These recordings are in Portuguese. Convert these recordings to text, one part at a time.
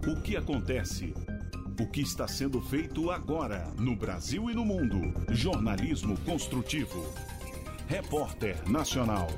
O que acontece? O que está sendo feito agora no Brasil e no mundo? Jornalismo construtivo. Repórter Nacional.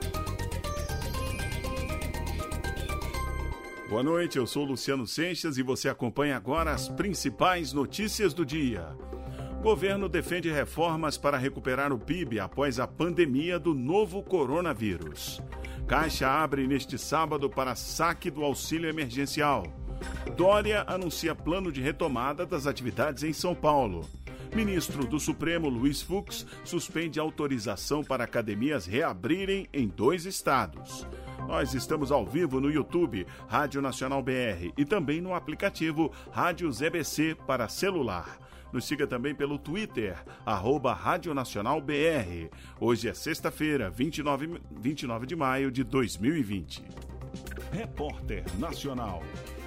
Boa noite, eu sou Luciano Seixas e você acompanha agora as principais notícias do dia. Governo defende reformas para recuperar o PIB após a pandemia do novo coronavírus. Caixa abre neste sábado para saque do auxílio emergencial. Dória anuncia plano de retomada das atividades em São Paulo. Ministro do Supremo, Luiz Fux, suspende autorização para academias reabrirem em 2 estados. Nós estamos ao vivo no YouTube, Rádio Nacional BR, e também no aplicativo Rádio ZBC para celular. Nos siga também pelo Twitter, @Rádio Nacional BR. Hoje é sexta-feira, 29 de maio de 2020. Repórter Nacional.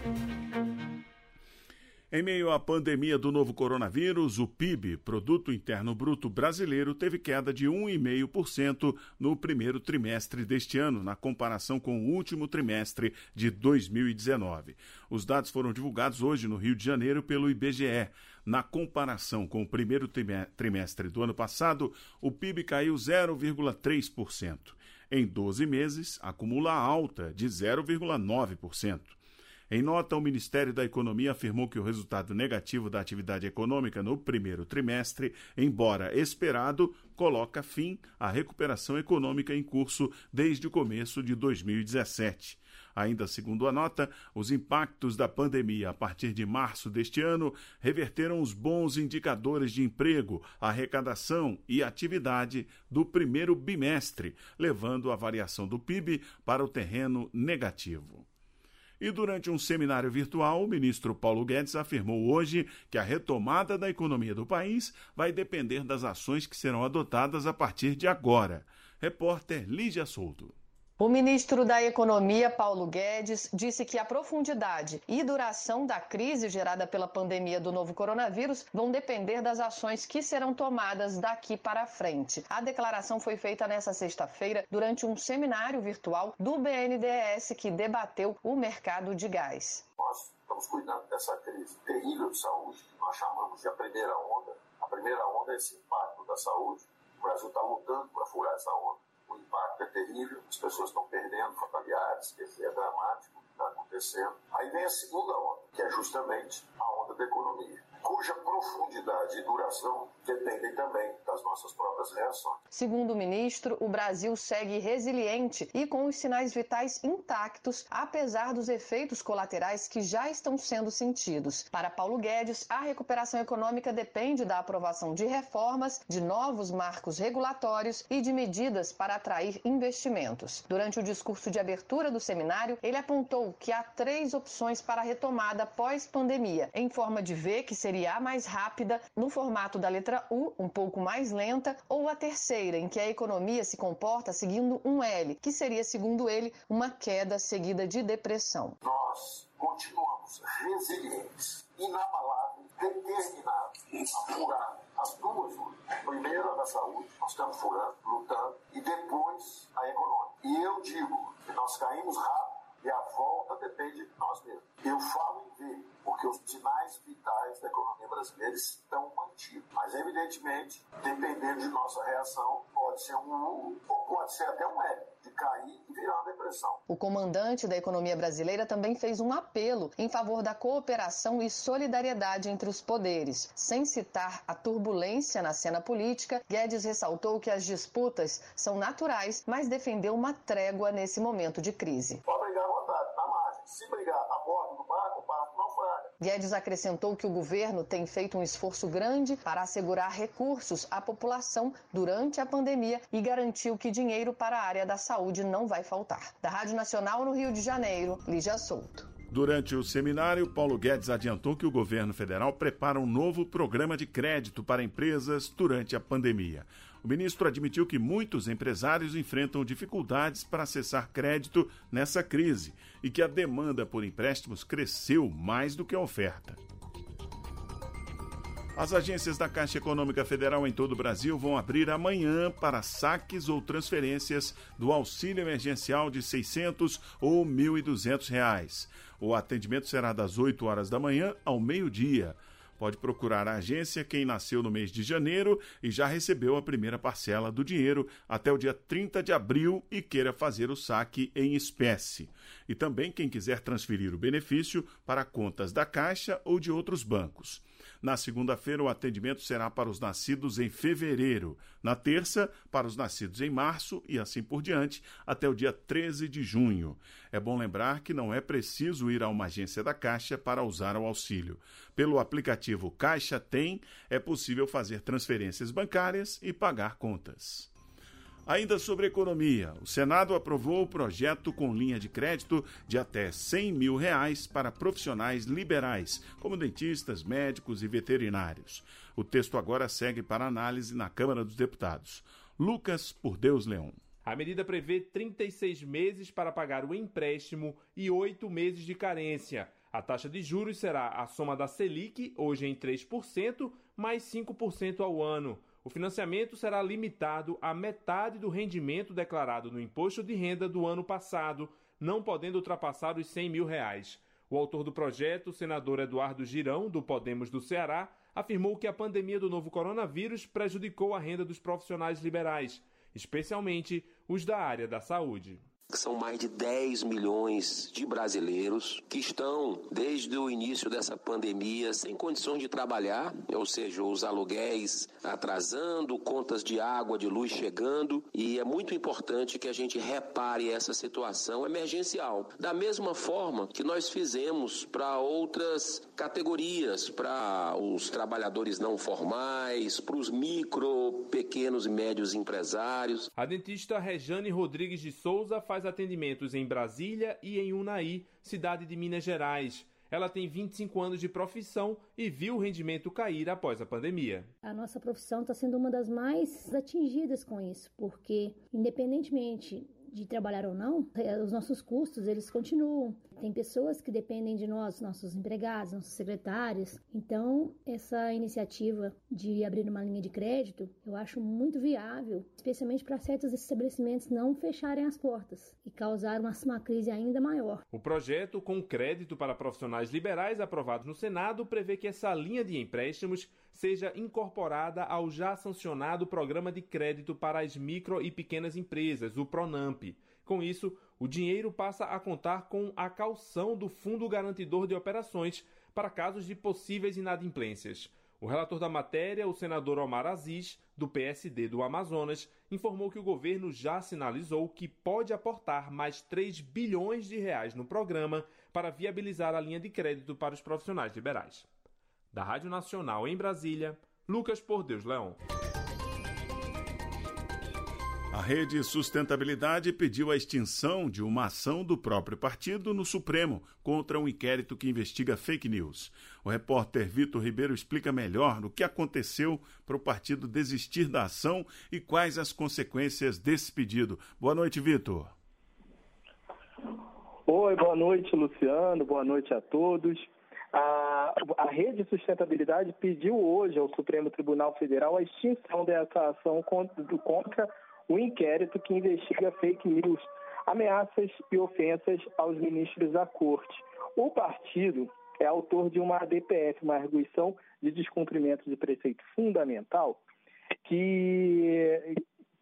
Em meio à pandemia do novo coronavírus, o PIB, Produto Interno Bruto Brasileiro, teve queda de 1,5% no primeiro trimestre deste ano, na comparação com o último trimestre de 2019. Os dados foram divulgados hoje no Rio de Janeiro pelo IBGE. Na comparação com o primeiro trimestre do ano passado, o PIB caiu 0,3%. Em 12 meses, acumula alta de 0,9%. Em nota, o Ministério da Economia afirmou que o resultado negativo da atividade econômica no primeiro trimestre, embora esperado, coloca fim à recuperação econômica em curso desde o começo de 2017. Ainda segundo a nota, os impactos da pandemia a partir de março deste ano reverteram os bons indicadores de emprego, arrecadação e atividade do primeiro bimestre, levando a variação do PIB para o terreno negativo. E durante um seminário virtual, o ministro Paulo Guedes afirmou hoje que a retomada da economia do país vai depender das ações que serão adotadas a partir de agora. Repórter Lígia Souto. O ministro da Economia, Paulo Guedes, disse que a profundidade e duração da crise gerada pela pandemia do novo coronavírus vão depender das ações que serão tomadas daqui para frente. A declaração foi feita nesta sexta-feira durante um seminário virtual do BNDES que debateu o mercado de gás. Nós estamos cuidando dessa crise terrível de saúde, que nós chamamos de a primeira onda. A primeira onda é esse impacto da saúde. O Brasil está lutando para furar essa onda. O impacto é terrível, as pessoas estão perdendo familiares, quer dizer, é dramático o que está acontecendo. Aí vem a segunda onda, que é justamente a onda da economia, cuja profundidade e duração dependem também das nossas próprias reações. Segundo o ministro, o Brasil segue resiliente e com os sinais vitais intactos, apesar dos efeitos colaterais que já estão sendo sentidos. Para Paulo Guedes, a recuperação econômica depende da aprovação de reformas, de novos marcos regulatórios e de medidas para atrair investimentos. Durante o discurso de abertura do seminário, ele apontou que há 3 opções para a retomada pós-pandemia, em forma de V, que seria a mais rápida, no formato da letra U, um pouco mais lenta, ou a terceira, em que a economia se comporta seguindo um L, que seria, segundo ele, uma queda seguida de depressão. Nós continuamos resilientes, inabaláveis, determinados a furar as 2 lutas. Primeiro a da saúde, nós estamos furando, lutando, e depois a econômica. E eu digo que nós caímos rápido e a volta depende de nós mesmos. Eu falo em ver, porque os sinais vitais da economia brasileira estão mantidos. Mas, evidentemente, dependendo de nossa reação, pode ser um U ou pode ser até um L, de cair e virar uma depressão. O comandante da economia brasileira também fez um apelo em favor da cooperação e solidariedade entre os poderes. Sem citar a turbulência na cena política, Guedes ressaltou que as disputas são naturais, mas defendeu uma trégua nesse momento de crise. Pode brigar à vontade, na margem. Se brigar a bordo do barco, o barco naufraga. Guedes acrescentou que o governo tem feito um esforço grande para assegurar recursos à população durante a pandemia e garantiu que dinheiro para a área da saúde não vai faltar. Da Rádio Nacional no Rio de Janeiro, Lígia Souto. Durante o seminário, Paulo Guedes adiantou que o governo federal prepara um novo programa de crédito para empresas durante a pandemia. O ministro admitiu que muitos empresários enfrentam dificuldades para acessar crédito nessa crise e que a demanda por empréstimos cresceu mais do que a oferta. As agências da Caixa Econômica Federal em todo o Brasil vão abrir amanhã para saques ou transferências do auxílio emergencial de R$ 600 ou R$ 1.200. O atendimento será das 8 horas da manhã ao meio-dia. Pode procurar a agência quem nasceu no mês de janeiro e já recebeu a primeira parcela do dinheiro até o dia 30 de abril e queira fazer o saque em espécie. E também quem quiser transferir o benefício para contas da Caixa ou de outros bancos. Na segunda-feira, o atendimento será para os nascidos em fevereiro. Na terça, para os nascidos em março e assim por diante, até o dia 13 de junho. É bom lembrar que não é preciso ir a uma agência da Caixa para usar o auxílio. Pelo aplicativo Caixa Tem, é possível fazer transferências bancárias e pagar contas. Ainda sobre economia, o Senado aprovou o projeto com linha de crédito de até R$ 100 mil para profissionais liberais, como dentistas, médicos e veterinários. O texto agora segue para análise na Câmara dos Deputados. Lucas Por Deus Leão. A medida prevê 36 meses para pagar o empréstimo e 8 meses de carência. A taxa de juros será a soma da Selic, hoje em 3%, mais 5% ao ano. O financiamento será limitado à metade do rendimento declarado no imposto de renda do ano passado, não podendo ultrapassar os R$ 100 mil. O autor do projeto, o senador Eduardo Girão, do Podemos do Ceará, afirmou que a pandemia do novo coronavírus prejudicou a renda dos profissionais liberais, especialmente os da área da saúde. São mais de 10 milhões de brasileiros que estão, desde o início dessa pandemia, sem condições de trabalhar, ou seja, os aluguéis atrasando, contas de água, de luz chegando, e é muito importante que a gente repare essa situação emergencial. Da mesma forma que nós fizemos para outras categorias, para os trabalhadores não formais, para os micro, pequenos e médios empresários. A dentista Rejane Rodrigues de Souza faz atendimentos em Brasília e em Unai, cidade de Minas Gerais. Ela tem 25 anos de profissão e viu o rendimento cair após a pandemia. A nossa profissão está sendo uma das mais atingidas com isso, porque independentemente de trabalhar ou não, os nossos custos, eles continuam. Tem pessoas que dependem de nós, nossos empregados, nossos secretários. Então, essa iniciativa de abrir uma linha de crédito, eu acho muito viável, especialmente para certos estabelecimentos não fecharem as portas e causar uma crise ainda maior. O projeto, com crédito para profissionais liberais aprovado no Senado, prevê que essa linha de empréstimos seja incorporada ao já sancionado Programa de Crédito para as Micro e Pequenas Empresas, o PRONAMP. Com isso, o dinheiro passa a contar com a caução do Fundo Garantidor de Operações para casos de possíveis inadimplências. O relator da matéria, o senador Omar Aziz, do PSD do Amazonas, informou que o governo já sinalizou que pode aportar mais 3 bilhões de reais no programa para viabilizar a linha de crédito para os profissionais liberais. Da Rádio Nacional em Brasília, Lucas Por Deus Leão. A Rede Sustentabilidade pediu a extinção de uma ação do próprio partido no Supremo contra um inquérito que investiga fake news. O repórter Vitor Ribeiro explica melhor o que aconteceu para o partido desistir da ação e quais as consequências desse pedido. Boa noite, Vitor. Oi, boa noite, Luciano. Boa noite a todos. A Rede Sustentabilidade pediu hoje ao Supremo Tribunal Federal a extinção dessa ação contra o inquérito que investiga fake news, ameaças e ofensas aos ministros da Corte. O partido é autor de uma ADPF, uma arguição de descumprimento de preceito fundamental, que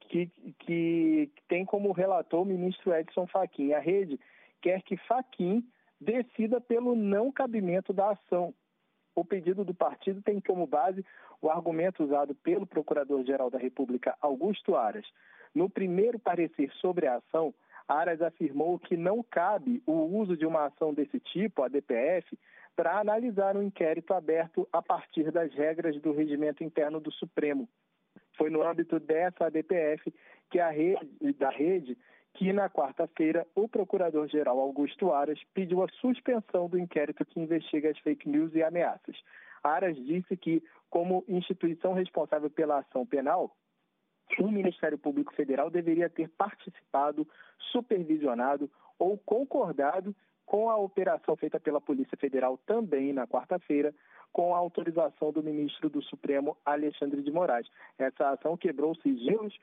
tem como relator o ministro Edson Fachin. A rede quer que Fachin decida pelo não cabimento da ação. O pedido do partido tem como base o argumento usado pelo Procurador-Geral da República, Augusto Aras. No primeiro parecer sobre a ação, Aras afirmou que não cabe o uso de uma ação desse tipo, a DPF, para analisar um inquérito aberto a partir das regras do regimento interno do Supremo. Foi no âmbito dessa ADPF da rede que, na quarta-feira, o Procurador-Geral Augusto Aras pediu a suspensão do inquérito que investiga as fake news e ameaças. Aras disse que, como instituição responsável pela ação penal, o Ministério Público Federal deveria ter participado, supervisionado ou concordado com a operação feita pela Polícia Federal também na quarta-feira, com a autorização do ministro do Supremo, Alexandre de Moraes. Essa ação quebrou sigilos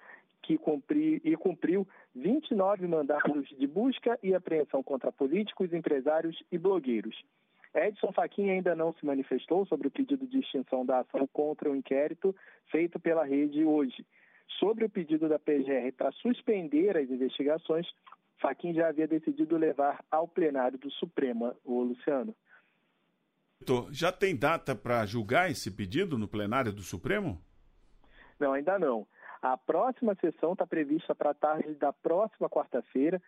e cumpriu 29 mandados de busca e apreensão contra políticos, empresários e blogueiros. Edson Fachin ainda não se manifestou sobre o pedido de extinção da ação contra o inquérito feito pela rede hoje. Sobre o pedido da PGR para suspender as investigações, Fachin já havia decidido levar ao plenário do Supremo, o Luciano. Já tem data para julgar esse pedido no plenário do Supremo? Não, ainda não. A próxima sessão está prevista para a tarde da próxima quarta-feira.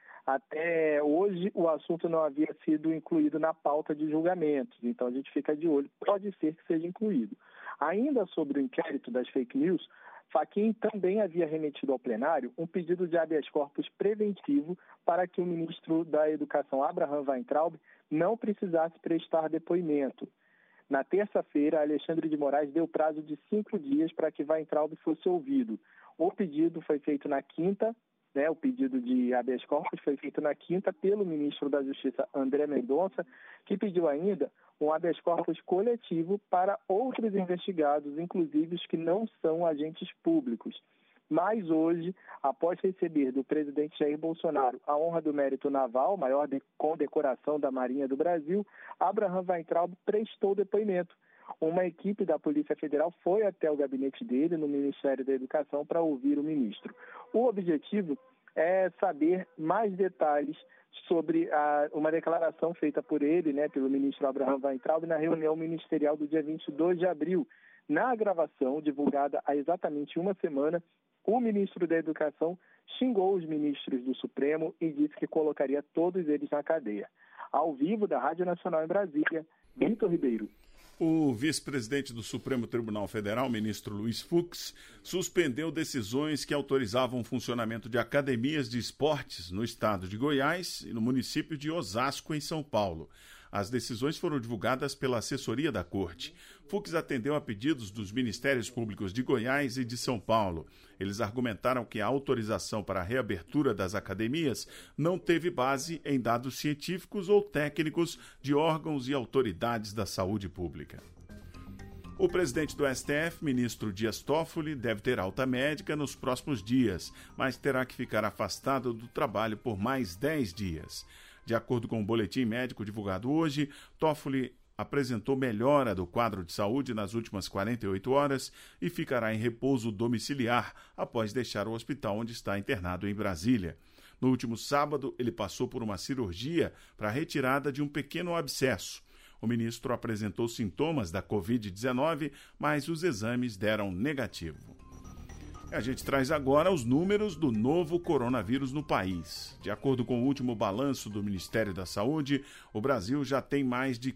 Até hoje, o assunto não havia sido incluído na pauta de julgamentos, então a gente fica de olho. Pode ser que seja incluído. Ainda sobre o inquérito das fake news, Fachin também havia remetido ao plenário um pedido de habeas corpus preventivo para que o ministro da Educação, Abraham Weintraub, não precisasse prestar depoimento. Na terça-feira, Alexandre de Moraes deu prazo de 5 dias para que Weintraub fosse ouvido. O pedido foi feito na quinta, o pedido de habeas corpus foi feito na quinta pelo ministro da Justiça, André Mendonça, que pediu ainda um habeas corpus coletivo para outros investigados, inclusive os que não são agentes públicos. Mas hoje, após receber do presidente Jair Bolsonaro a honra do mérito naval, maior condecoração da Marinha do Brasil, Abraham Weintraub prestou depoimento. Uma equipe da Polícia Federal foi até o gabinete dele, no Ministério da Educação, para ouvir o ministro. O objetivo é saber mais detalhes sobre uma declaração feita por ele, pelo ministro Abraham Weintraub, na reunião ministerial do dia 22 de abril. Na gravação, divulgada há exatamente uma semana, o ministro da Educação xingou os ministros do Supremo e disse que colocaria todos eles na cadeia. Ao vivo, da Rádio Nacional em Brasília, Vitor Ribeiro. O vice-presidente do Supremo Tribunal Federal, ministro Luiz Fux, suspendeu decisões que autorizavam o funcionamento de academias de esportes no estado de Goiás e no município de Osasco, em São Paulo. As decisões foram divulgadas pela assessoria da Corte. Fux atendeu a pedidos dos Ministérios Públicos de Goiás e de São Paulo. Eles argumentaram que a autorização para a reabertura das academias não teve base em dados científicos ou técnicos de órgãos e autoridades da saúde pública. O presidente do STF, ministro Dias Toffoli, deve ter alta médica nos próximos dias, mas terá que ficar afastado do trabalho por mais 10 dias. De acordo com o boletim médico divulgado hoje, Toffoli apresentou melhora do quadro de saúde nas últimas 48 horas e ficará em repouso domiciliar após deixar o hospital onde está internado em Brasília. No último sábado, ele passou por uma cirurgia para a retirada de um pequeno abscesso. O ministro apresentou sintomas da Covid-19, mas os exames deram negativo. A gente traz agora os números do novo coronavírus no país. De acordo com o último balanço do Ministério da Saúde, o Brasil já tem mais de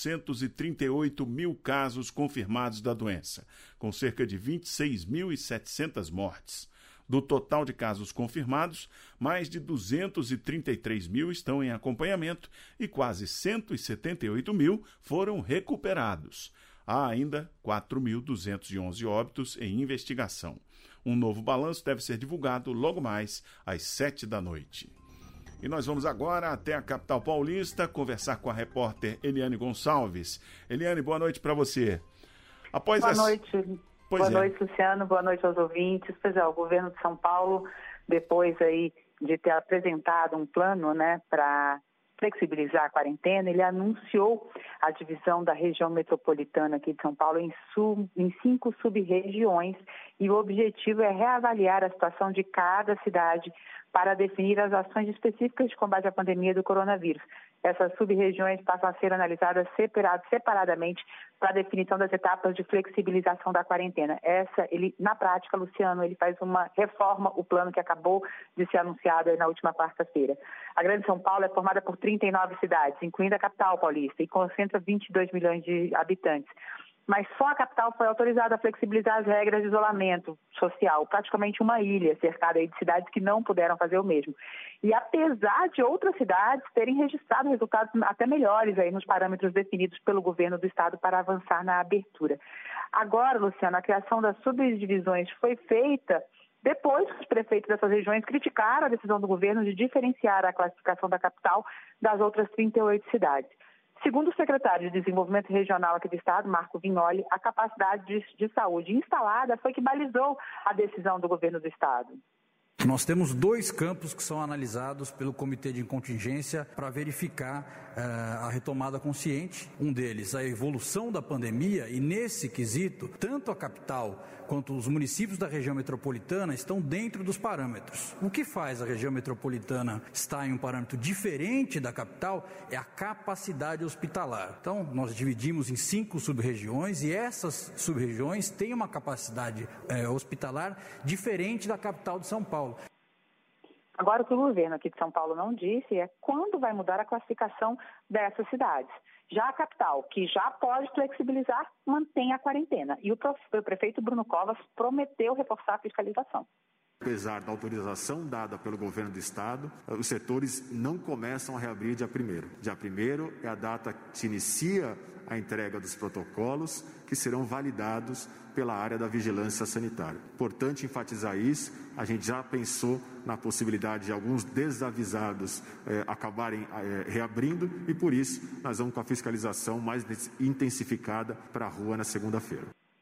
438 mil casos confirmados da doença, com cerca de 26.700 mortes. Do total de casos confirmados, mais de 233 mil estão em acompanhamento e quase 178 mil foram recuperados. Há ainda 4.211 óbitos em investigação. Um novo balanço deve ser divulgado logo mais às 7h. E nós vamos agora até a capital paulista conversar com a repórter Eliane Gonçalves. Eliane, boa noite para você. Boa noite. Boa noite, Luciano. Boa noite aos ouvintes. Pois é, o governo de São Paulo, depois aí de ter apresentado um plano, para flexibilizar a quarentena, ele anunciou a divisão da região metropolitana aqui de São Paulo em 5 sub-regiões, e o objetivo é reavaliar a situação de cada cidade para definir as ações específicas de combate à pandemia do coronavírus. Essas sub-regiões passam a ser analisadas separadamente para a definição das etapas de flexibilização da quarentena. Na prática, Luciano, ele reforma o plano que acabou de ser anunciado na última quarta-feira. A Grande São Paulo é formada por 39 cidades, incluindo a capital paulista, e concentra 22 milhões de habitantes. Mas só a capital foi autorizada a flexibilizar as regras de isolamento social, praticamente uma ilha cercada de cidades que não puderam fazer o mesmo. E apesar de outras cidades terem registrado resultados até melhores nos parâmetros definidos pelo governo do estado para avançar na abertura. Agora, Luciano, a criação das subdivisões foi feita Depois, os prefeitos dessas regiões criticaram a decisão do governo de diferenciar a classificação da capital das outras 38 cidades. Segundo o secretário de Desenvolvimento Regional aqui do estado, Marco Vignoli, a capacidade de saúde instalada foi que balizou a decisão do governo do estado. Nós temos 2 campos que são analisados pelo Comitê de Contingência para verificar a retomada consciente. Um deles, a evolução da pandemia, e nesse quesito, tanto a capital quanto os municípios da região metropolitana estão dentro dos parâmetros. O que faz a região metropolitana estar em um parâmetro diferente da capital é a capacidade hospitalar. Então, nós dividimos em 5 sub-regiões e essas sub-regiões têm uma capacidade hospitalar diferente da capital de São Paulo. Agora, o que o governo aqui de São Paulo não disse é quando vai mudar a classificação dessas cidades. Já a capital, que já pode flexibilizar, mantém a quarentena. E o prefeito Bruno Covas prometeu reforçar a fiscalização. Apesar da autorização dada pelo governo do estado, os setores não começam a reabrir dia 1º. Dia 1º é a data que se inicia a entrega dos protocolos que serão validados pela área da vigilância sanitária. Importante enfatizar isso, a gente já pensou na possibilidade de alguns desavisados acabarem reabrindo e por isso nós vamos com a fiscalização mais intensificada para a rua na segunda-feira.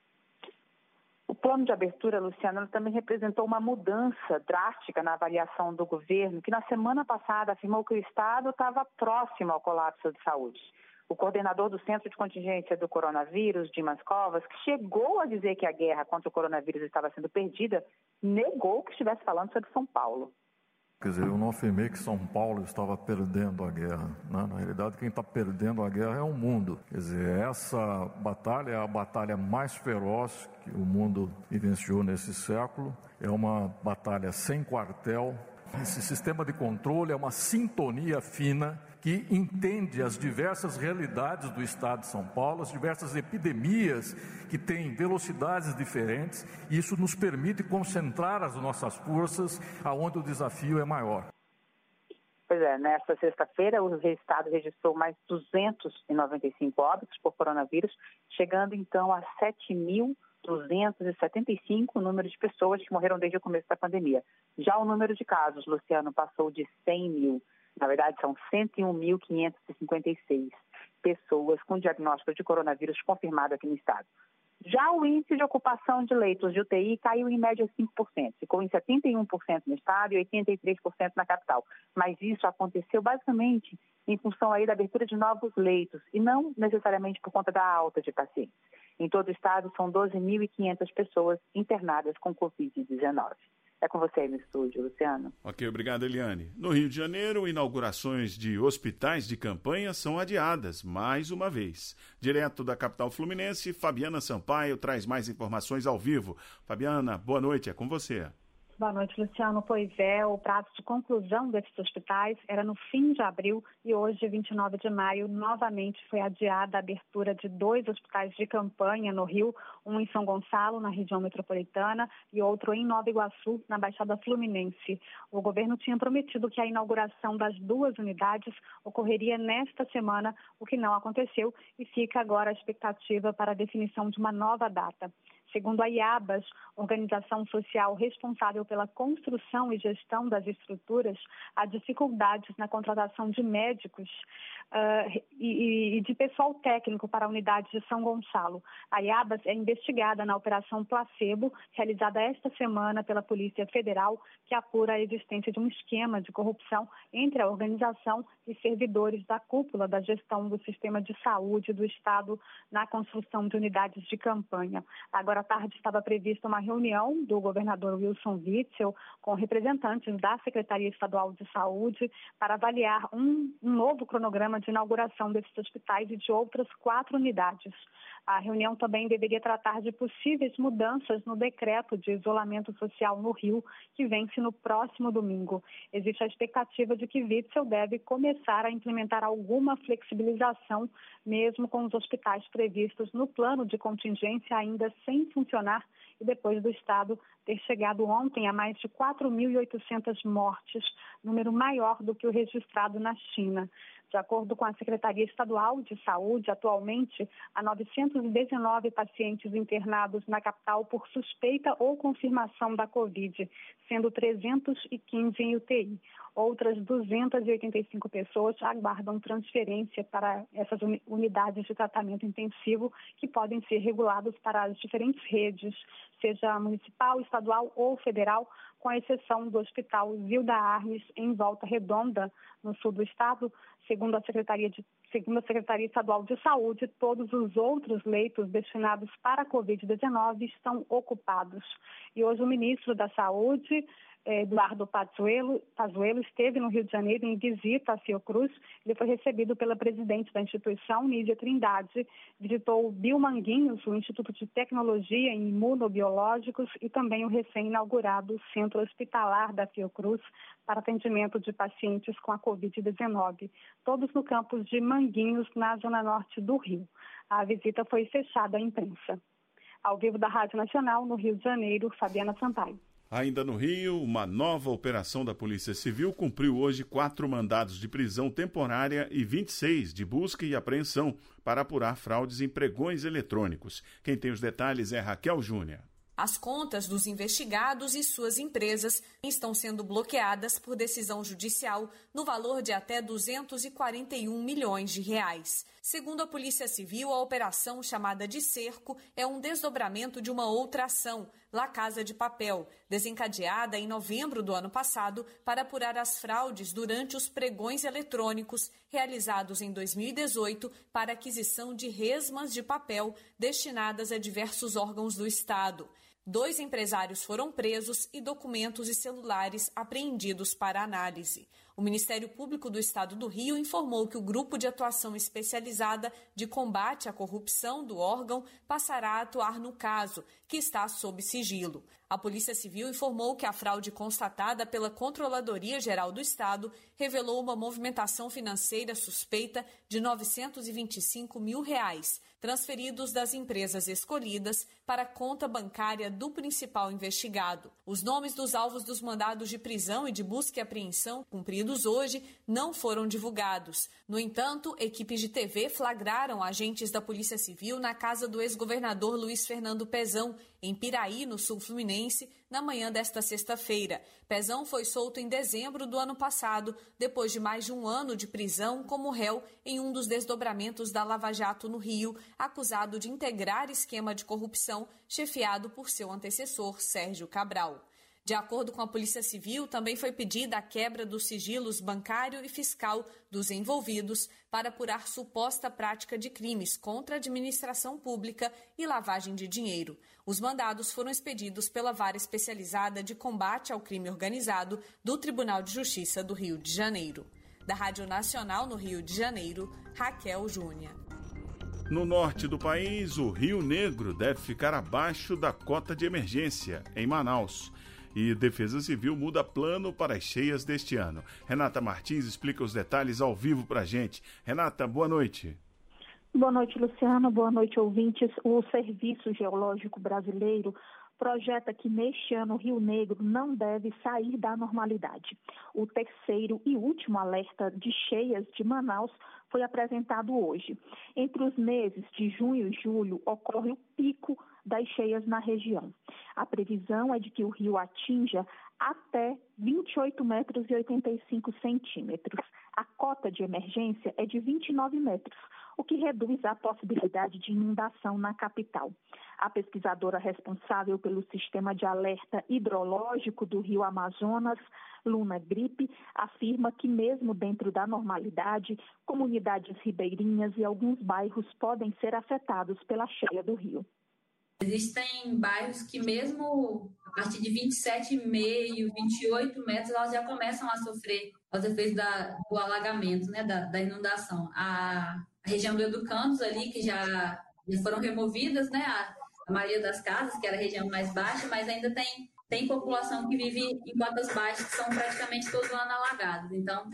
O plano de abertura, Luciano, também representou uma mudança drástica na avaliação do governo, que na semana passada afirmou que o estado estava próximo ao colapso de saúde. O coordenador do Centro de Contingência do Coronavírus, Dimas Covas, que chegou a dizer que a guerra contra o coronavírus estava sendo perdida, negou que estivesse falando sobre São Paulo. Quer dizer, eu não afirmei que São Paulo estava perdendo a guerra, né? Na realidade, quem está perdendo a guerra é o mundo. Quer dizer, essa batalha é a batalha mais feroz que o mundo vivenciou nesse século. É uma batalha sem quartel. Esse sistema de controle é uma sintonia fina que entende as diversas realidades do estado de São Paulo, as diversas epidemias que têm velocidades diferentes, e isso nos permite concentrar as nossas forças aonde o desafio é maior. Pois é, nesta sexta-feira o estado registrou mais 295 óbitos por coronavírus, chegando então a 7.275 o número de pessoas que morreram desde o começo da pandemia. Já o número de casos, Luciano, passou de 100 mil. Na verdade, são 101.556 pessoas com diagnóstico de coronavírus confirmado aqui no estado. Já o índice de ocupação de leitos de UTI caiu em média 5%. Ficou em 71% no estado e 83% na capital. Mas isso aconteceu basicamente em função aí da abertura de novos leitos e não necessariamente por conta da alta de pacientes. Em todo o estado, são 12.500 pessoas internadas com Covid-19. É com você aí no estúdio, Luciano. Ok, obrigado, Eliane. No Rio de Janeiro, inaugurações de hospitais de campanha são adiadas, mais uma vez. Direto da capital fluminense, Fabiana Sampaio traz mais informações ao vivo. Fabiana, boa noite, é com você. Boa noite, Luciano. Pois é, o prazo de conclusão desses hospitais era no fim de abril e hoje, 29 de maio, novamente foi adiada a abertura de 2 hospitais de campanha no Rio, um em São Gonçalo, na região metropolitana, e outro em Nova Iguaçu, na Baixada Fluminense. O governo tinha prometido que a inauguração das 2 unidades ocorreria nesta semana, o que não aconteceu, e fica agora a expectativa para a definição de uma nova data. Segundo a IABAS, organização social responsável pela construção e gestão das estruturas, há dificuldades na contratação de médicos e de pessoal técnico para a unidade de São Gonçalo. A IABAS é investigada na Operação Placebo, realizada esta semana pela Polícia Federal, que apura a existência de um esquema de corrupção entre a organização e servidores da cúpula da gestão do sistema de saúde do Estado na construção de unidades de campanha. Agora à tarde estava prevista uma reunião do governador Wilson Witzel com representantes da Secretaria Estadual de Saúde para avaliar um novo cronograma de inauguração desses hospitais e de outras 4 unidades. A reunião também deveria tratar de possíveis mudanças no decreto de isolamento social no Rio, que vence no próximo domingo. Existe a expectativa de que Witzel deve começar a implementar alguma flexibilização, mesmo com os hospitais previstos no plano de contingência ainda sem funcionar e depois do Estado ter chegado ontem a mais de 4.800 mortes, número maior do que o registrado na China. De acordo com a Secretaria Estadual de Saúde, atualmente há 919 pacientes internados na capital por suspeita ou confirmação da Covid, sendo 315 em UTI. Outras 285 pessoas aguardam transferência para essas unidades de tratamento intensivo que podem ser reguladas para as diferentes redes, seja municipal, estadual ou federal, com exceção do Hospital Zilda Arnes, em Volta Redonda, no sul do estado. Segundo a Secretaria Estadual de Saúde, todos os outros leitos destinados para a Covid-19 estão ocupados. E hoje o ministro da Saúde, Eduardo Pazuello, esteve no Rio de Janeiro em visita à Fiocruz. Ele foi recebido pela presidente da instituição, Nídia Trindade, visitou o Biomanguinhos, o Instituto de Tecnologia em Imunobiológicos, e também o recém-inaugurado Centro Hospitalar da Fiocruz para atendimento de pacientes com a Covid-19, todos no campus de Manguinhos, na zona norte do Rio. A visita foi fechada à imprensa. Ao vivo da Rádio Nacional, no Rio de Janeiro, Fabiana Sampaio. Ainda no Rio, uma nova operação da Polícia Civil cumpriu hoje 4 mandados de prisão temporária e 26 de busca e apreensão para apurar fraudes em pregões eletrônicos. Quem tem os detalhes é Raquel Júnior. As contas dos investigados e suas empresas estão sendo bloqueadas por decisão judicial no valor de até 241 milhões de reais. Segundo a Polícia Civil, a operação chamada de Cerco é um desdobramento de uma outra ação, La Casa de Papel, desencadeada em novembro do ano passado para apurar as fraudes durante os pregões eletrônicos realizados em 2018 para aquisição de resmas de papel destinadas a diversos órgãos do Estado. 2 empresários foram presos e documentos e celulares apreendidos para análise. O Ministério Público do Estado do Rio informou que o Grupo de Atuação Especializada de Combate à Corrupção do órgão passará a atuar no caso, que está sob sigilo. A Polícia Civil informou que a fraude constatada pela Controladoria Geral do Estado revelou uma movimentação financeira suspeita de R$ 925 mil, transferidos das empresas escolhidas para a conta bancária do principal investigado. Os nomes dos alvos dos mandados de prisão e de busca e apreensão cumpridos hoje não foram divulgados. No entanto, equipes de TV flagraram agentes da Polícia Civil na casa do ex-governador Luiz Fernando Pezão, em Piraí, no sul fluminense, na manhã desta sexta-feira. Pezão foi solto em dezembro do ano passado, depois de mais de um ano de prisão como réu em um dos desdobramentos da Lava Jato no Rio, acusado de integrar esquema de corrupção chefiado por seu antecessor, Sérgio Cabral. De acordo com a Polícia Civil, também foi pedida a quebra dos sigilos bancário e fiscal dos envolvidos para apurar suposta prática de crimes contra a administração pública e lavagem de dinheiro. Os mandados foram expedidos pela Vara Especializada de Combate ao Crime Organizado do Tribunal de Justiça do Rio de Janeiro. Da Rádio Nacional no Rio de Janeiro, Raquel Júnior. No norte do país, o Rio Negro deve ficar abaixo da cota de emergência, em Manaus. E Defesa Civil muda plano para as cheias deste ano. Renata Martins explica os detalhes ao vivo para a gente. Renata, boa noite. Boa noite, Luciano. Boa noite, ouvintes. O Serviço Geológico Brasileiro projeta que neste ano o Rio Negro não deve sair da normalidade. O terceiro e último alerta de cheias de Manaus foi apresentado hoje. Entre os meses de junho e julho ocorre o pico das cheias na região. A previsão é de que o rio atinja até 28 metros e 85 centímetros. A cota de emergência é de 29 metros, o que reduz a possibilidade de inundação na capital. A pesquisadora responsável pelo sistema de alerta hidrológico do Rio Amazonas, Luna Gripe, afirma que mesmo dentro da normalidade, comunidades ribeirinhas e alguns bairros podem ser afetados pela cheia do rio. Existem bairros que mesmo a partir de 27,5, 28 metros, elas já começam a sofrer os efeitos do alagamento, né, da inundação. A região do Educandos ali, que já foram removidas, né, a maioria das casas, que era a região mais baixa, mas ainda tem população que vive em cotas baixas, que são praticamente todo ano alagados. Então,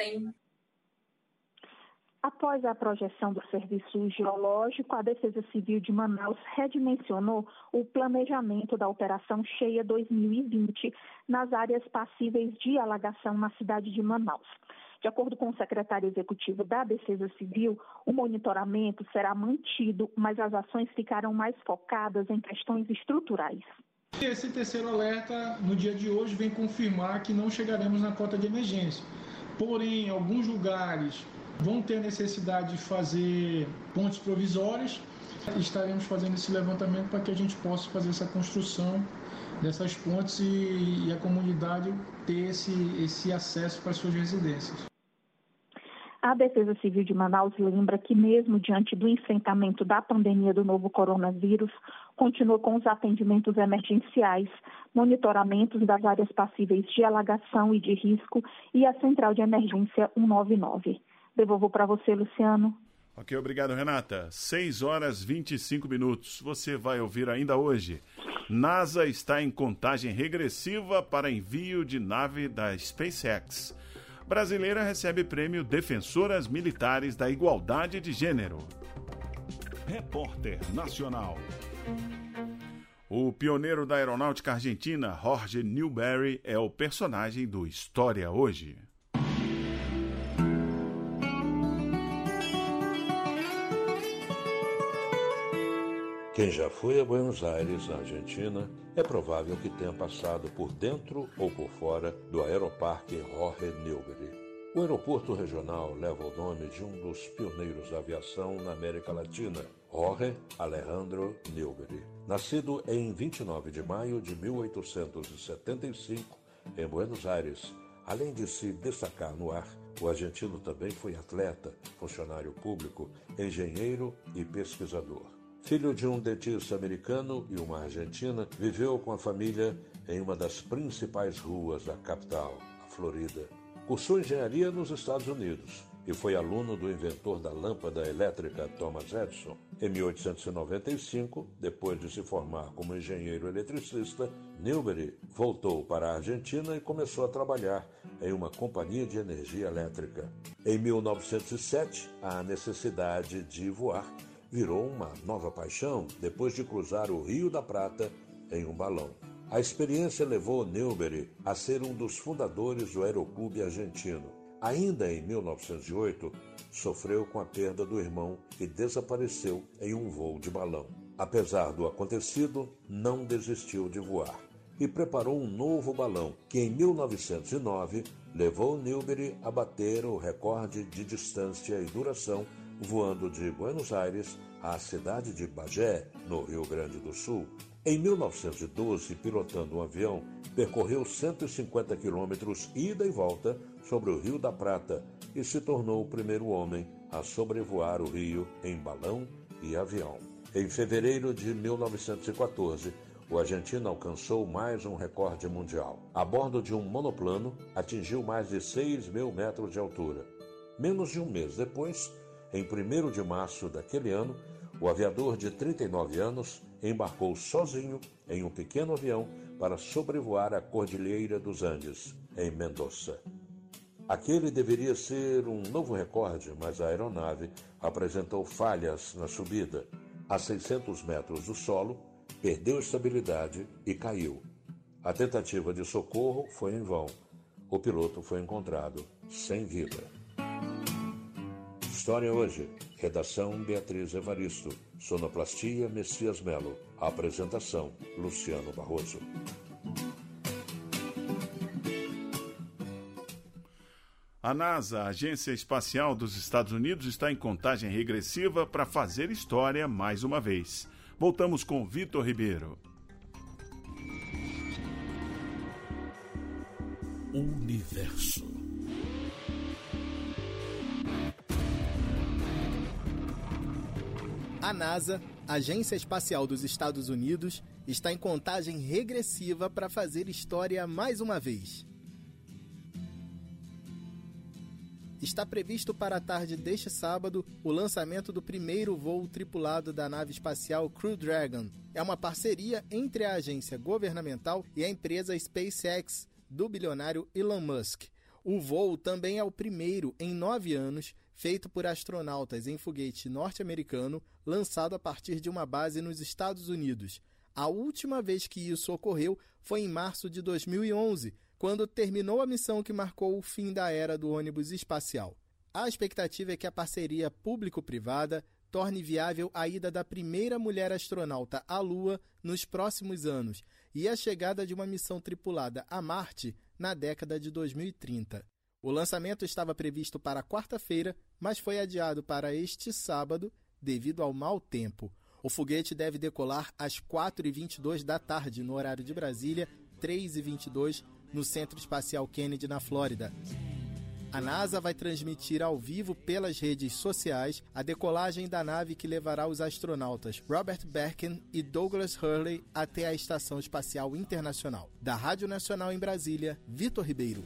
Após a projeção do Serviço Geológico, a Defesa Civil de Manaus redimensionou o planejamento da Operação Cheia 2020 nas áreas passíveis de alagação na cidade de Manaus. De acordo com o secretário executivo da Defesa Civil, o monitoramento será mantido, mas as ações ficarão mais focadas em questões estruturais. Esse terceiro alerta, no dia de hoje, vem confirmar que não chegaremos na cota de emergência. Porém, alguns lugares vão ter necessidade de fazer pontes provisórias. Estaremos fazendo esse levantamento para que a gente possa fazer essa construção dessas pontes e a comunidade ter esse acesso para as suas residências. A Defesa Civil de Manaus lembra que, mesmo diante do enfrentamento da pandemia do novo coronavírus, continua com os atendimentos emergenciais, monitoramentos das áreas passíveis de alagação e de risco e a central de emergência 199. Devolvo para você, Luciano. Ok, obrigado, Renata. 6h25. Você vai ouvir ainda hoje. NASA está em contagem regressiva para envio de nave da SpaceX. Brasileira recebe prêmio Defensoras Militares da Igualdade de Gênero. Repórter Nacional. O pioneiro da aeronáutica argentina, Jorge Newbery, é o personagem do História Hoje. Quem já foi a Buenos Aires, na Argentina, é provável que tenha passado por dentro ou por fora do Aeroparque Jorge Newbery. O aeroporto regional leva o nome de um dos pioneiros da aviação na América Latina, Jorge Alejandro Newbery. Nascido em 29 de maio de 1875, em Buenos Aires, além de se destacar no ar, o argentino também foi atleta, funcionário público, engenheiro e pesquisador. Filho de um dentista americano e uma argentina, viveu com a família em uma das principais ruas da capital, a Florida. Cursou engenharia nos Estados Unidos e foi aluno do inventor da lâmpada elétrica Thomas Edison. Em 1895, depois de se formar como engenheiro eletricista, Newbery voltou para a Argentina e começou a trabalhar em uma companhia de energia elétrica. Em 1907, a necessidade de voar virou uma nova paixão depois de cruzar o Rio da Prata em um balão. A experiência levou Newbery a ser um dos fundadores do Aeroclube argentino. Ainda em 1908, sofreu com a perda do irmão e desapareceu em um voo de balão. Apesar do acontecido, não desistiu de voar e preparou um novo balão que, em 1909, levou Newbery a bater o recorde de distância e duração voando de Buenos Aires à cidade de Bagé, no Rio Grande do Sul. Em 1912, pilotando um avião, percorreu 150 quilômetros ida e volta sobre o Rio da Prata e se tornou o primeiro homem a sobrevoar o rio em balão e avião. Em fevereiro de 1914, o argentino alcançou mais um recorde mundial. A bordo de um monoplano, atingiu mais de 6.000 metros de altura. Menos de um mês depois, em 1º de março daquele ano, o aviador de 39 anos embarcou sozinho em um pequeno avião para sobrevoar a Cordilheira dos Andes, em Mendoza. Aquele deveria ser um novo recorde, mas a aeronave apresentou falhas na subida. A 600 metros do solo, perdeu estabilidade e caiu. A tentativa de socorro foi em vão. O piloto foi encontrado sem vida. História Hoje. Redação Beatriz Evaristo. Sonoplastia Messias Melo. Apresentação Luciano Barroso. A NASA, a Agência Espacial dos Estados Unidos, está em contagem regressiva para fazer história mais uma vez. Voltamos com Vitor Ribeiro. Universo. A NASA, Agência Espacial dos Estados Unidos, está em contagem regressiva para fazer história mais uma vez. Está previsto para a tarde deste sábado o lançamento do primeiro voo tripulado da nave espacial Crew Dragon. É uma parceria entre a agência governamental e a empresa SpaceX, do bilionário Elon Musk. O voo também é o primeiro em 9 anos feito por astronautas em foguete norte-americano lançado a partir de uma base nos Estados Unidos. A última vez que isso ocorreu foi em março de 2011, quando terminou a missão que marcou o fim da era do ônibus espacial. A expectativa é que a parceria público-privada torne viável a ida da primeira mulher astronauta à Lua nos próximos anos e a chegada de uma missão tripulada a Marte na década de 2030. O lançamento estava previsto para quarta-feira, mas foi adiado para este sábado devido ao mau tempo. O foguete deve decolar às 4h22 da tarde, no horário de Brasília, 3h22, no Centro Espacial Kennedy, na Flórida. A NASA vai transmitir ao vivo pelas redes sociais a decolagem da nave que levará os astronautas Robert Behnken e Douglas Hurley até a Estação Espacial Internacional. Da Rádio Nacional em Brasília, Vitor Ribeiro.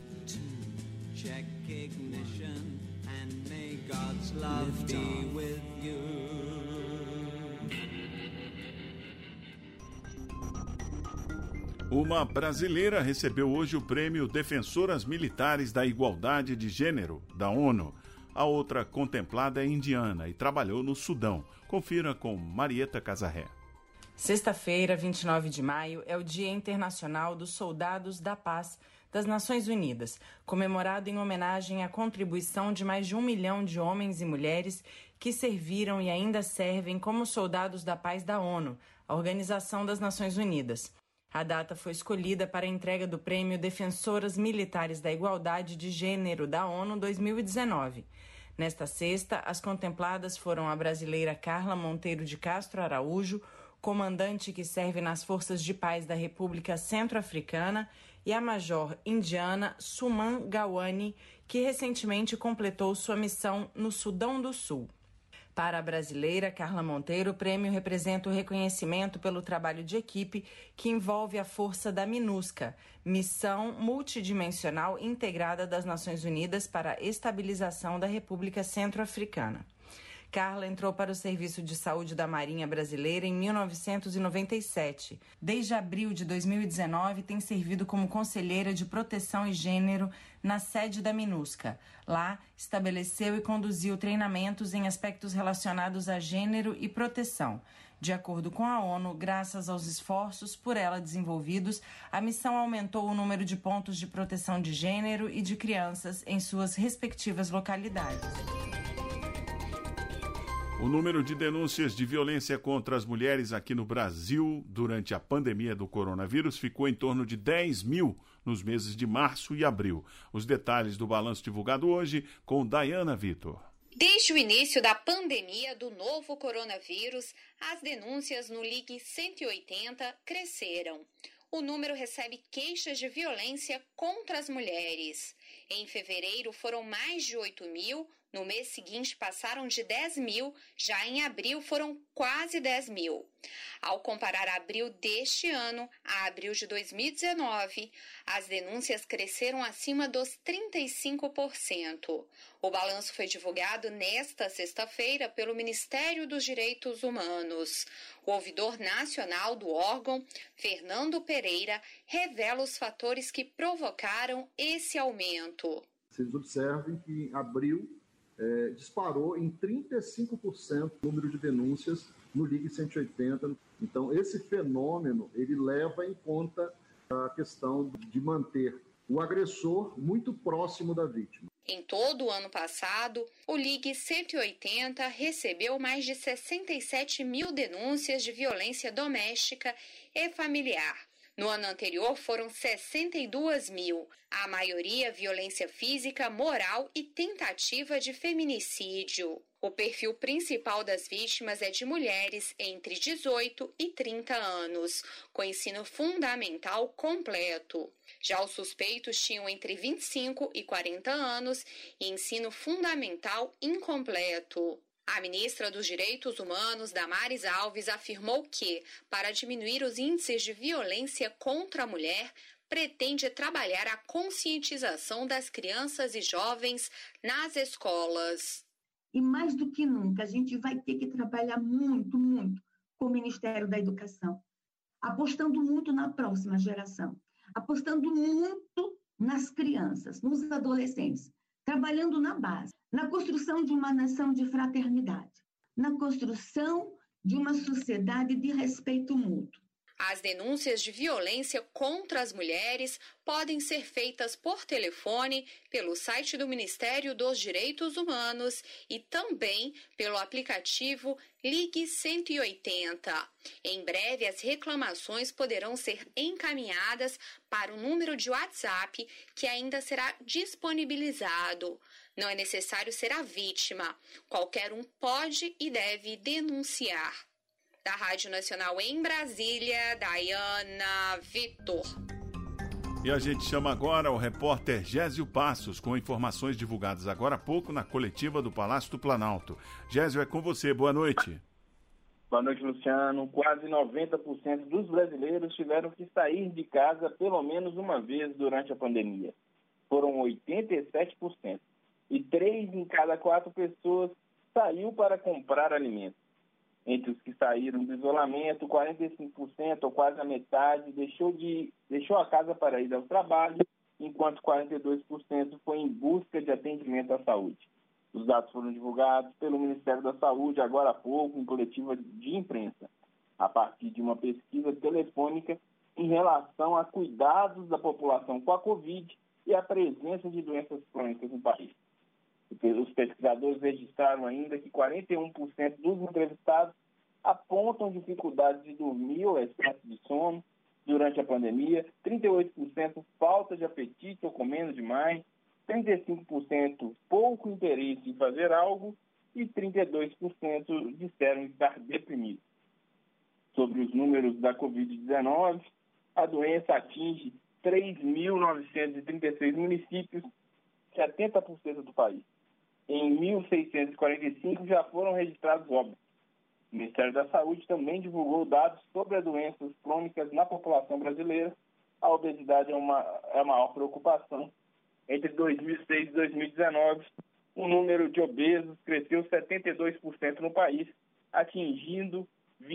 Uma brasileira recebeu hoje o prêmio Defensoras Militares da Igualdade de Gênero, da ONU. A outra contemplada é indiana e trabalhou no Sudão. Confira com Marieta Casarré. Sexta-feira, 29 de maio, é o Dia Internacional dos Soldados da Paz das Nações Unidas, comemorado em homenagem à contribuição de mais de 1 milhão de homens e mulheres que serviram e ainda servem como soldados da paz da ONU, a Organização das Nações Unidas. A data foi escolhida para a entrega do Prêmio Defensoras Militares da Igualdade de Gênero da ONU 2019. Nesta sexta, as contempladas foram a brasileira Carla Monteiro de Castro Araújo, comandante que serve nas Forças de Paz da República Centro-Africana, e a major indiana Suman Gawani, que recentemente completou sua missão no Sudão do Sul. Para a brasileira Carla Monteiro, o prêmio representa o reconhecimento pelo trabalho de equipe que envolve a força da MINUSCA, Missão Multidimensional Integrada das Nações Unidas para a Estabilização da República Centro-Africana. Carla entrou para o Serviço de Saúde da Marinha Brasileira em 1997. Desde abril de 2019, tem servido como conselheira de proteção e gênero na sede da MINUSCA. Lá, estabeleceu e conduziu treinamentos em aspectos relacionados a gênero e proteção. De acordo com a ONU, graças aos esforços por ela desenvolvidos, a missão aumentou o número de pontos de proteção de gênero e de crianças em suas respectivas localidades. O número de denúncias de violência contra as mulheres aqui no Brasil durante a pandemia do coronavírus ficou em torno de 10 mil nos meses de março e abril. Os detalhes do balanço divulgado hoje com Dayana Vitor. Desde o início da pandemia do novo coronavírus, as denúncias no Ligue 180 cresceram. O número recebe queixas de violência contra as mulheres. Em fevereiro foram mais de 8 mil, no mês seguinte passaram de 10 mil, já em abril foram quase 10 mil. Ao comparar abril deste ano a abril de 2019, as denúncias cresceram acima dos 35%. O balanço foi divulgado nesta sexta-feira pelo Ministério dos Direitos Humanos. O ouvidor nacional do órgão, Fernando Pereira, revela os fatores que provocaram esse aumento. Vocês observem que em abril disparou em 35% o número de denúncias no Ligue 180. Então, esse fenômeno, ele leva em conta a questão de manter o agressor muito próximo da vítima. Em todo o ano passado, o Ligue 180 recebeu mais de 67 mil denúncias de violência doméstica e familiar. No ano anterior foram 62 mil, a maioria violência física, moral e tentativa de feminicídio. O perfil principal das vítimas é de mulheres entre 18 e 30 anos, com ensino fundamental completo. Já os suspeitos tinham entre 25 e 40 anos e ensino fundamental incompleto. A ministra dos Direitos Humanos, Damares Alves, afirmou que, para diminuir os índices de violência contra a mulher, pretende trabalhar a conscientização das crianças e jovens nas escolas. E mais do que nunca, a gente vai ter que trabalhar muito, muito com o Ministério da Educação, apostando muito na próxima geração, apostando muito nas crianças, nos adolescentes, trabalhando na base, na construção de uma nação de fraternidade, na construção de uma sociedade de respeito mútuo. As denúncias de violência contra as mulheres podem ser feitas por telefone, pelo site do Ministério dos Direitos Humanos e também pelo aplicativo Ligue 180. Em breve, as reclamações poderão ser encaminhadas para o número de WhatsApp que ainda será disponibilizado. Não é necessário ser a vítima. Qualquer um pode e deve denunciar. Da Rádio Nacional em Brasília, Dayana Vitor. E a gente chama agora o repórter Gésio Passos, com informações divulgadas agora há pouco na coletiva do Palácio do Planalto. Gésio, é com você. Boa noite. Boa noite, Luciano. Quase 90% dos brasileiros tiveram que sair de casa pelo menos uma vez durante a pandemia. Foram 87%. E 3 em cada 4 pessoas saiu para comprar alimentos. Entre os que saíram do isolamento, 45%, ou quase a metade, deixou a casa para ir ao trabalho, enquanto 42% foi em busca de atendimento à saúde. Os dados foram divulgados pelo Ministério da Saúde agora há pouco, em coletiva de imprensa, a partir de uma pesquisa telefônica em relação a cuidados da população com a Covid e a presença de doenças crônicas no país. Os pesquisadores registraram ainda que 41% dos entrevistados apontam dificuldades de dormir ou excesso de sono durante a pandemia, 38% falta de apetite ou comendo demais, 35% pouco interesse em fazer algo e 32% disseram estar deprimidos. Sobre os números da Covid-19, a doença atinge 3.936 municípios, 70% do país. Em 1.645 já foram registrados óbitos. O Ministério da Saúde também divulgou dados sobre as doenças crônicas na população brasileira. A obesidade é a maior preocupação. Entre 2006 e 2019, o número de obesos cresceu 72% no país, atingindo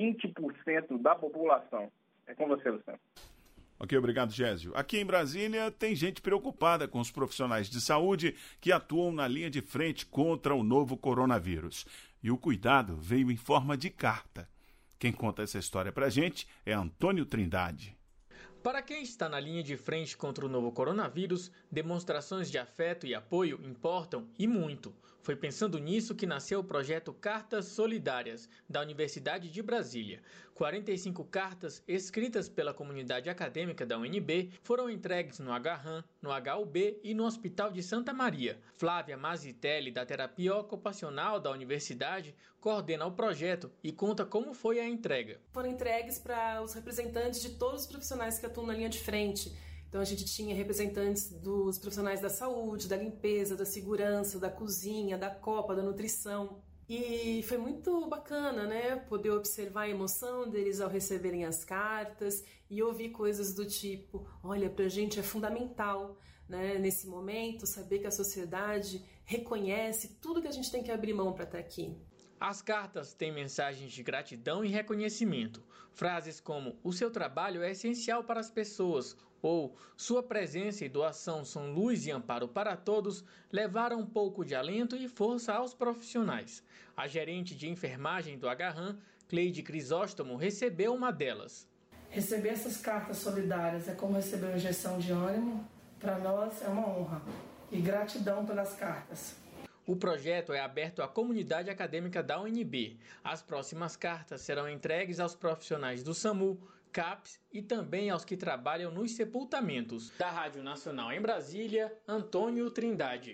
20% da população. É com você, Luciano. Ok, obrigado, Gésio. Aqui em Brasília tem gente preocupada com os profissionais de saúde que atuam na linha de frente contra o novo coronavírus. E o cuidado veio em forma de carta. Quem conta essa história pra gente é Antônio Trindade. Para quem está na linha de frente contra o novo coronavírus, demonstrações de afeto e apoio importam e muito. Foi pensando nisso que nasceu o projeto Cartas Solidárias, da Universidade de Brasília. 45 cartas escritas pela comunidade acadêmica da UNB foram entregues no HRAM, no HUB e no Hospital de Santa Maria. Flávia Mazitelli, da Terapia Ocupacional da Universidade, coordena o projeto e conta como foi a entrega. Foram entregues para os representantes de todos os profissionais que atuam na linha de frente. Então a gente tinha representantes dos profissionais da saúde, da limpeza, da segurança, da cozinha, da copa, da nutrição. E foi muito bacana, né? Poder observar a emoção deles ao receberem as cartas e ouvir coisas do tipo: olha, pra gente é fundamental, né, nesse momento, saber que a sociedade reconhece tudo que a gente tem que abrir mão para estar aqui. As cartas têm mensagens de gratidão e reconhecimento. Frases como: o seu trabalho é essencial para as pessoas, ou sua presença e doação são luz e amparo para todos, levaram um pouco de alento e força aos profissionais. A gerente de enfermagem do HRAM, Cleide Crisóstomo, recebeu uma delas. Receber essas cartas solidárias é como receber uma injeção de ânimo. Para nós é uma honra e gratidão pelas cartas. O projeto é aberto à comunidade acadêmica da UNB. As próximas cartas serão entregues aos profissionais do SAMU, CAPS e também aos que trabalham nos sepultamentos. Da Rádio Nacional em Brasília, Antônio Trindade.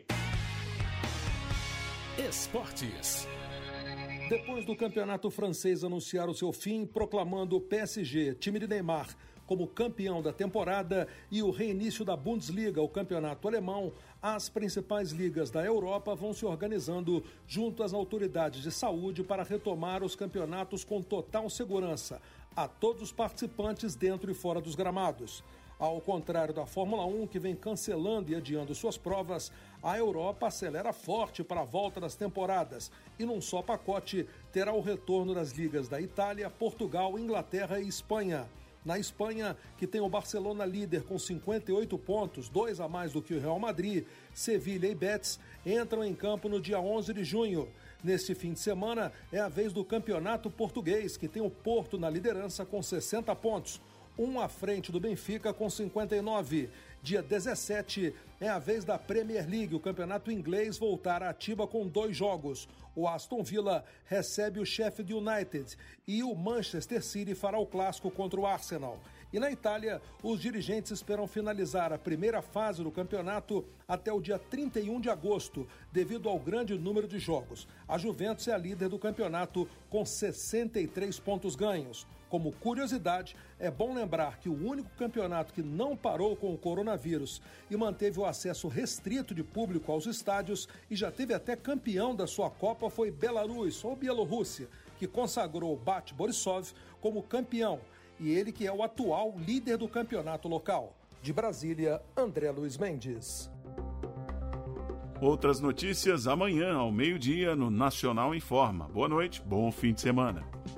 Esportes. Depois do campeonato francês anunciar o seu fim, proclamando o PSG, time de Neymar, como campeão da temporada e o reinício da Bundesliga, o campeonato alemão, as principais ligas da Europa vão se organizando junto às autoridades de saúde para retomar os campeonatos com total segurança a todos os participantes dentro e fora dos gramados. Ao contrário da Fórmula 1, que vem cancelando e adiando suas provas, a Europa acelera forte para a volta das temporadas e, num só pacote, terá o retorno das ligas da Itália, Portugal, Inglaterra e Espanha. Na Espanha, que tem o Barcelona líder com 58 pontos, 2 a mais do que o Real Madrid, Sevilha e Betis entram em campo no dia 11 de junho. Neste fim de semana é a vez do Campeonato Português, que tem o Porto na liderança com 60 pontos, um à frente do Benfica com 59. Dia 17 é a vez da Premier League, o campeonato inglês voltar à ativa com 2 jogos. O Aston Villa recebe o Sheffield United e o Manchester City fará o clássico contra o Arsenal. E na Itália, os dirigentes esperam finalizar a primeira fase do campeonato até o dia 31 de agosto, devido ao grande número de jogos. A Juventus é a líder do campeonato com 63 pontos ganhos. Como curiosidade, é bom lembrar que o único campeonato que não parou com o coronavírus e manteve o acesso restrito de público aos estádios e já teve até campeão da sua Copa foi Belarus, ou Bielorrússia, que consagrou Bate Borisov como campeão, e ele que é o atual líder do campeonato local. De Brasília, André Luiz Mendes. Outras notícias amanhã ao meio-dia no Nacional Informa. Boa noite, bom fim de semana.